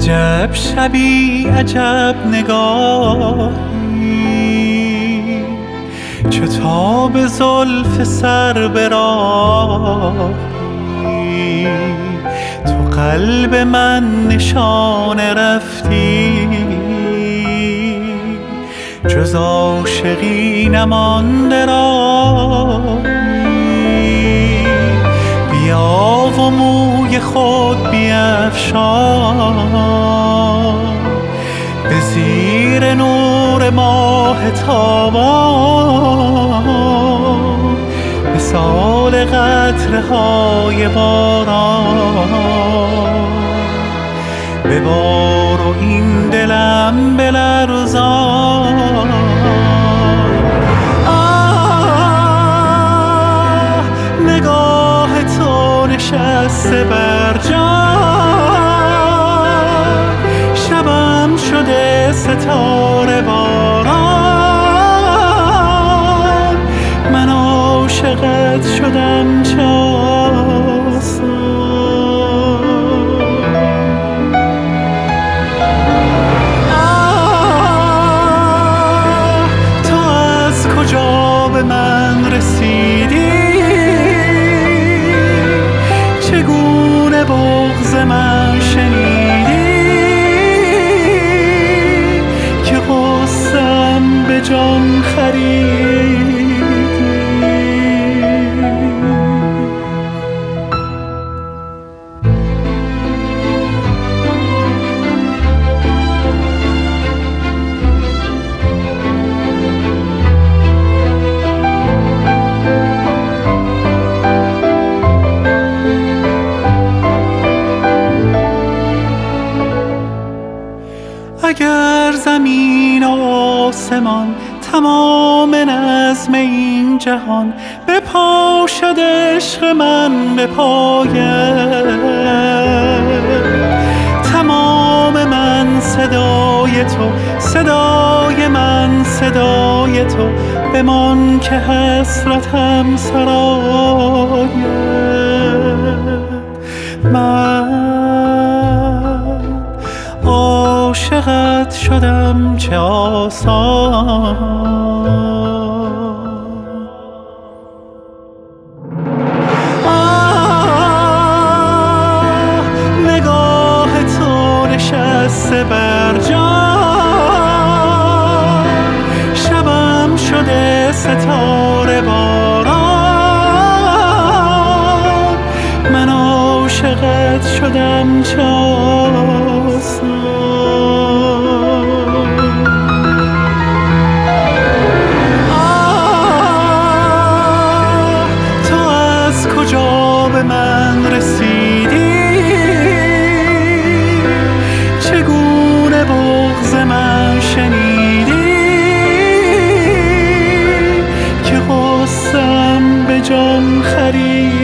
عجب شبی عجب نگاهی، چو تاب زلف سر به راهی، تو قلب من نشانه رفتی، جز عاشقی نمانده راهی. بیا و موی خود بیفشان، به زیر نور ماه تابان، مثال قطره های باران. ببار و این دلم بلرزان. نگاه تو نشسته بر جان، شبم شده ستاره باران. من عاشقت شدم چه آسان. تو از کجا به من رسیدی؟ چگونه بغض من شنیدی که غصه‌ام به جان خریدی؟ اگر زمین و آسمان تمام نظم این جهان بپاشد عشق من به پایت، تمام من صدای تو، صدای من صدای تو، بمان که حسرتم سرایت. من عاشقت شدم چه آسان. نگاه تو نشسته بر جان، شبم شده ستاره باران. من عاشقت شدم چه آسان. به من رسیدی، چگونه بغض من شنیدی که غصه‌ام به جان خریدی؟